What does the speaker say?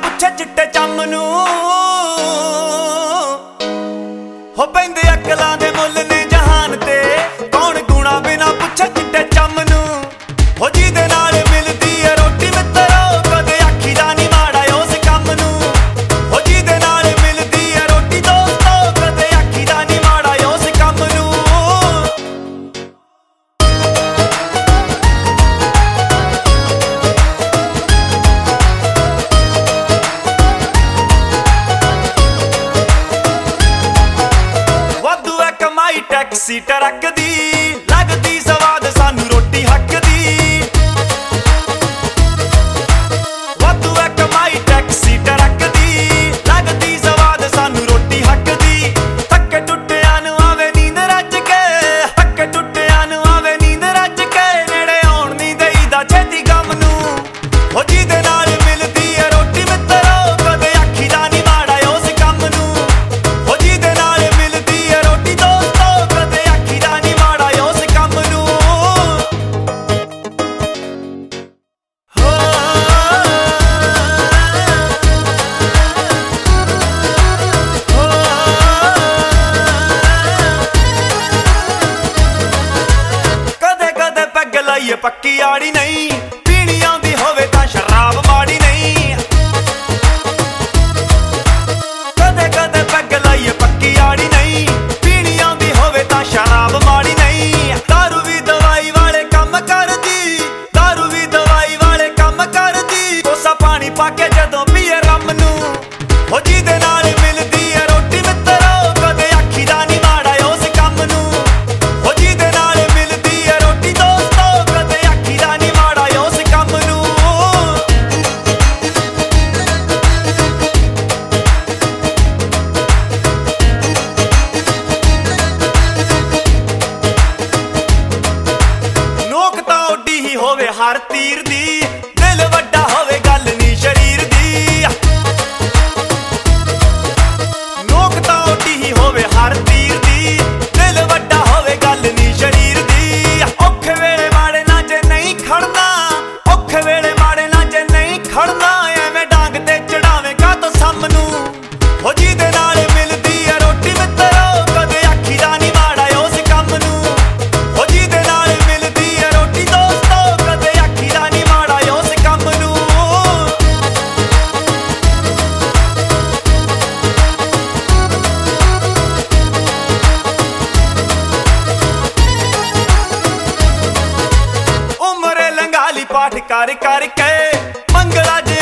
पुछे चिट्टे चम नूं हो पैंदे अकलां दे मुੱਲ ने जहान ते कौन गुणा बिना पुछे चिट्टे चम नूं हो जिहदे नाल मिलदी है रोटी मित्रो कदे आखी दा नहीं माड़ा उस कम नूं हो जिहदे नाल मिलदी है रोटी दोस्तो कदे आखी दा नहीं माड़ा उस कम नूं टैक्सी ट्रक दी लगदी स्वाद सानू रोटी हक दी वाधू है कमाई टैक्सी ट्रक दी लगदी स्वाद सानू रोटी हक दी थके टुटिया नूं आवे नींद रज के थके टुटिया नूं आवे नींद रज के नेड़े आउण नहीं देईदा छेती गम नूं हो जिहदे नाल मिलदी है रोटी मित्रो कदे आखी दा नहीं माड़ा उस कम नूं हो जिहदे नाल मिलदी है रोटी दोस्तो ये पक्की आड़ी नहीं पीनी आंदी होवे तां शराब माड़ी नहीं कदे कदे पैग लाइए पक्की आड़ी नहीं पीनी आंदी होवे तां शराब माड़ी नहीं दारू भी दवाई वाले कम करदी दारू भी दवाई वाले कम करदी कोसा पानी पाके जदों पीए रम नूं हो जिहदे नाल मिलदी है रोटी मित्रो कदे आखी दा नहीं माड़ा उस कम नूं हो जिहदे नाल मिलदी है रोटी दोस्तो होवे हर तीर दी दिल वड्डा होवे गल नी शरीर दी नोक तां ओडी ही होवे हर तीर दी दिल वड्डा होवे गल नी शरीर दी औखे वेले माड़े ना जे नहीं खड़ना औखे वेले माड़े ना जे नहीं खड़ना एवें डांग ते चढ़ावे का तो सम नूं हो जिहदे नाल मिलदी है रोटी मित्रो कदे आखी दा नहीं माड़ा उस कम नूं हो जिहदे नाल मिलदी है रोटी दोस्तो पाठ कर करके मंगला